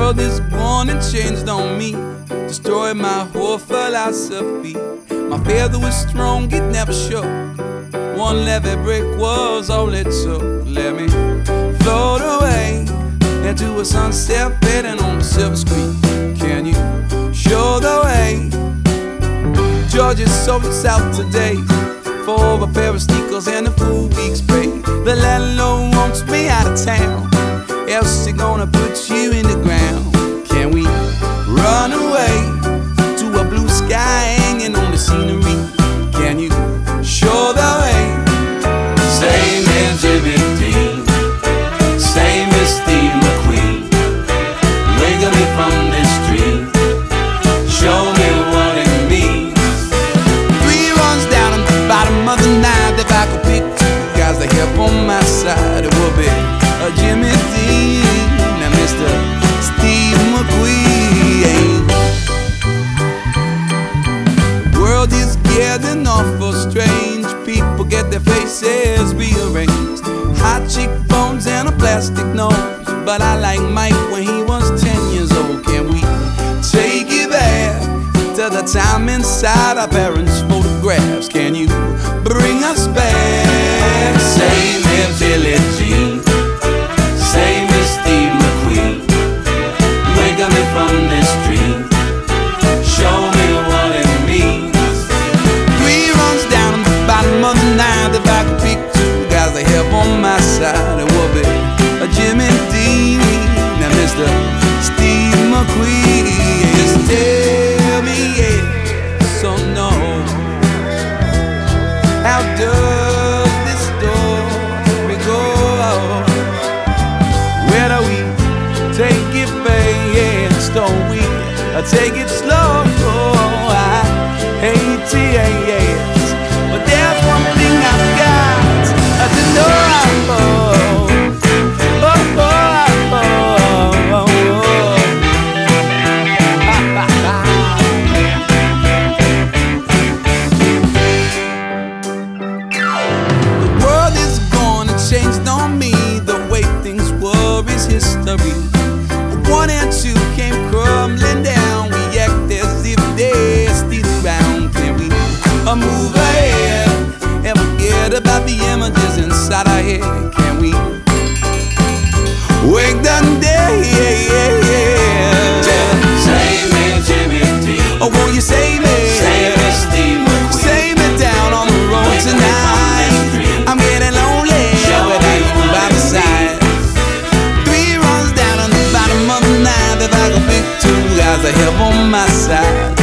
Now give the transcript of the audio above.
world is born and changed on me, destroyed my whole philosophy. My faith was strong, it never shook. One levee brick was all it took. Let me float away into a sunset fading on the silver screen. Can you show the way? Georgia sold us out today for a pair of sneakers and a full week's pay. The landlord wants me out of town, else he gonna put you in the ground. Can we run away to a blue sky hanging on the scenery? Can you show the way? Same as Jimmy Dean, same as Steve McQueen. Wiggle me from this dream, show me what it means. 3 runs down on the bottom of the ninth. If I could pick 2 guys to help on my side, it would be a Jimmy Dean and Mr. Steve McQueen. The world is getting awful strange. People get their faces rearranged, high cheekbones and a plastic nose. But I like Mike when he was 10 years old. Can we take it back to the time inside our parents' photographs? Can you bring us back? Same as Billie Jean, same as Steve McQueen. Wiggle me from this dream, show me what it means. 3 runs down on the bottom of the ninth. If I could pick 2 guys to help on my side, it would be a Jimmy Dean and Mr. Steve McQueen. Just tell me yes or no, how does this story go? Where do we take it fast? Don't we take it slow? I hate to yes, but there's one thing I've got to know. The world is gone and changed on me. The way things were is history. 1 and 2 came crumbling down. We act as if they're still around. Can we move ahead and forget about the images inside our head? Can we wake the day? Same as Jimmy Dean, Oh, won't you save me? same as Steve McQueen. Save me down on the road tonight. I'm getting lonely without you by my side. 3 runs down on the bottom of the ninth. If I could pick 2 guys to help on my side,